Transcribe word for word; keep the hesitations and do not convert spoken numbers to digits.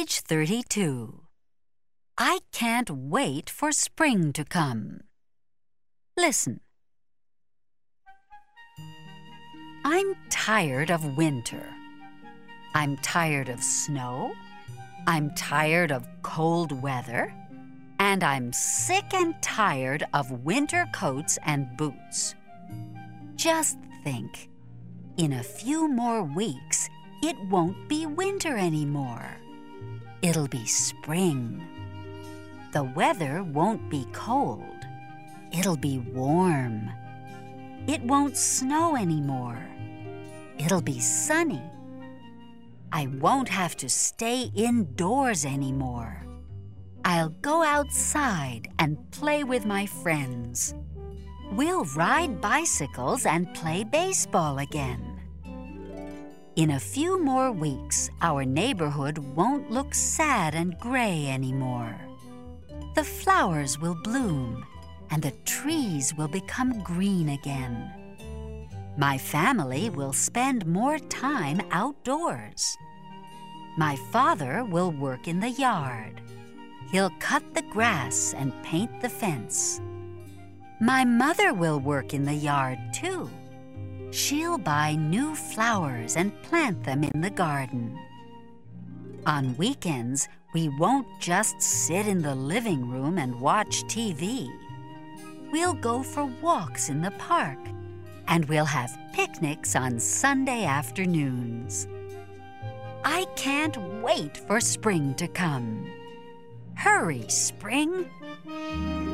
Page thirty-two. I can't wait for spring to come. Listen. I'm tired of winter. I'm tired of snow. I'm tired of cold weather. And I'm sick and tired of winter coats and boots. Just think, in a few more weeks, it won't be winter anymore. It'll be spring. The weather won't be cold. It'll be warm. It won't snow anymore. It'll be sunny. I won't have to stay indoors anymore. I'll go outside and play with my friends. We'll ride bicycles and play baseball again. In a few more weeks, our neighborhood won't look sad and gray anymore. The flowers will bloom and the trees will become green again. My family will spend more time outdoors. My father will work in the yard. He'll cut the grass and paint the fence. My mother will work in the yard too. She'll buy new flowers and plant them in the garden. On weekends, we won't just sit in the living room and watch T V. We'll go for walks in the park, and we'll have picnics on Sunday afternoons. I can't wait for spring to come. Hurry, spring!